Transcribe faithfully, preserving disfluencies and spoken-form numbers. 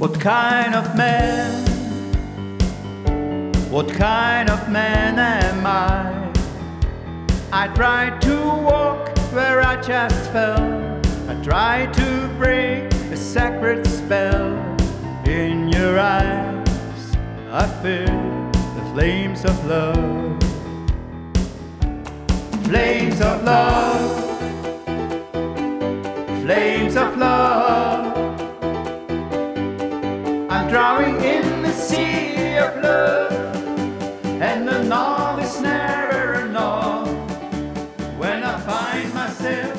What kind of man, what kind of man am I? I tried to walk where I just fell. I tried to break a sacred spell. In your eyes I feel the flames of love. Flames of love, flames of love. I'm drowning in the sea of love, and the north is never enough. When I find myself